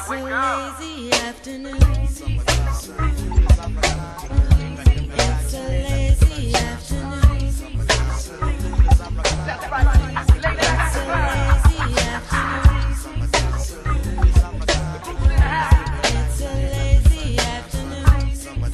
a lazy afternoon. It's a lazy afternoon. It's a lazy afternoon. It's a lazy afternoon.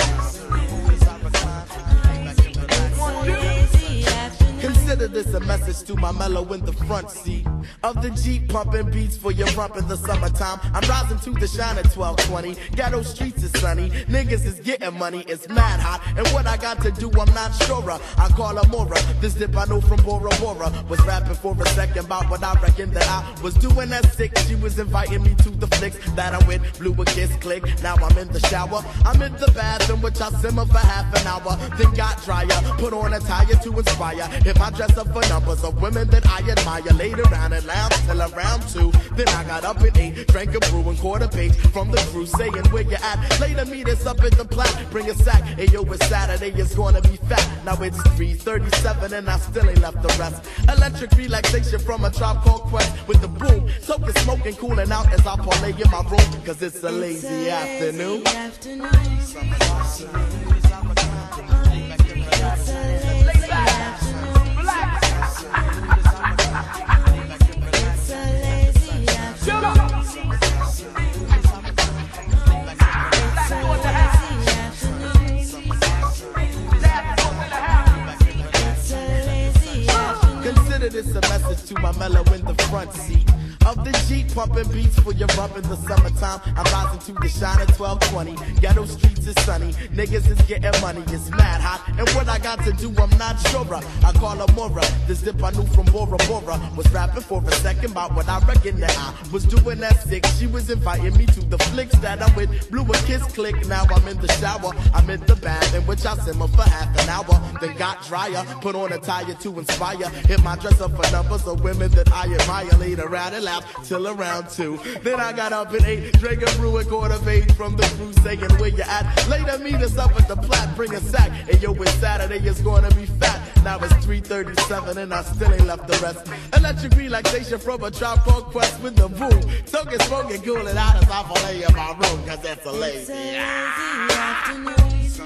Consider this a message to my mellow in the front seat of the Jeep, pumping beats for your rump in the summertime. I'm rising to the shine at 1220. Ghetto streets is sunny, niggas is getting money, it's mad hot. And what I got to do, I'm not sure. I call her Mora. This dip I know from Bora Bora. Was rapping for a second about what I reckon that I was doing at 6. She was inviting me to the flicks that I went, blew a kiss, click. Now I'm in the shower, I'm in the bath in which I simmer for half an hour. Then got drier, put on a tire to inspire. If I dress up for numbers of women that I admire, laid around and lounge till around 2. Then I got up at 8, drank a brew and caught a page from the crew saying where you at. Later meet us up at the Platte, bring a sack. Hey yo, it's Saturday, it's gonna be fat. Now it's 3:37 and I still ain't left the rest. Electric relaxation from a Tribe Called Quest with the boom. Soaking, smoking, cooling out as I parlay in my room. Cause it's a lazy afternoon. Consider this a message to my mellow in the front seat of the Jeep, pumping beats for your rump in the summertime. I'm rising to the shine at 1220. Ghetto streets is sunny, niggas is getting money, it's mad hot. And what I got to do, I'm not sure. I call her Mora. This dip I knew from Bora Bora. Was rapping for a second about what I reckon that I was doing at 6. She was inviting me to the flicks that I went, blew a kiss, click. Now I'm in the shower, I'm in the bath in which I simmer for half an hour. Then got drier, put on a tire to inspire. Hit my dress up for numbers of women that I admire. Laid around and laughed till around 2. Then I got up at 8, drank a brew and caught a page from the crew saying where you at. Later meet us up at the Platte, bring a sack. And yo, it's Saturday, it's gonna be fat. Now it's 3:37 and I still ain't left the rest. Electric relaxation from a Tribe Called Quest with the boom. Soaking, smoking, cooling out as I parlay in my room. Cause that's a lazy afternoon.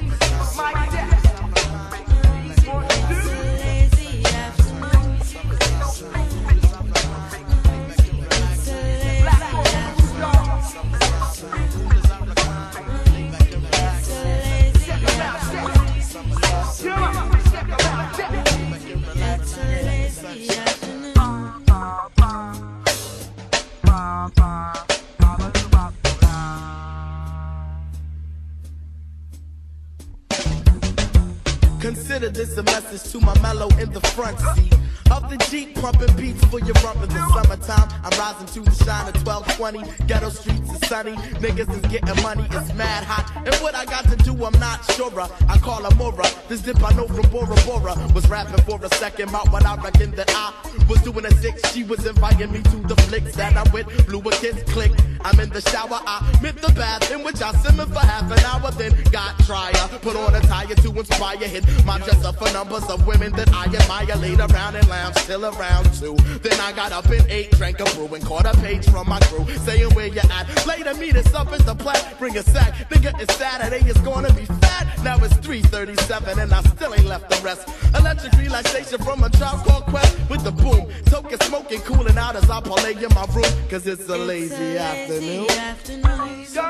Consider this a message to my mellow in the front seat of the Jeep, pumping beats for your rump in the summertime. I'm rising to the shine at 1220. Ghetto streets is sunny, niggas is getting money, it's mad hot. And what I got to do, I'm not sure. I call her Mora. This dip I know from Bora Bora. Was rapping for a second about what I reckon that I was doing at 6. She was inviting me to the flicks that I went, blew a kiss, click. I'm in the shower, I hit the bath in which I simmer for half an hour. Then got drier, put on a tire to inspire. Hit my dress up for numbers of women that I admire. Laid around and lounge till around 2. Then I got up at 8, drank a brew and caught a page from my crew saying where you at. Later meet us up at the Platte, bring a sack. Nigga, it's Saturday, it's gonna be fat. Now it's 3:37 and I still ain't left the rest. Electric relaxation from a Tribe Called Quest with the boom. Soaking, smoking, cooling out as I parlay in my room. Cause it's a lazy afternoon. It's a lazy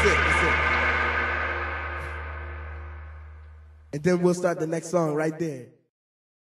And then we'll start the next song right there.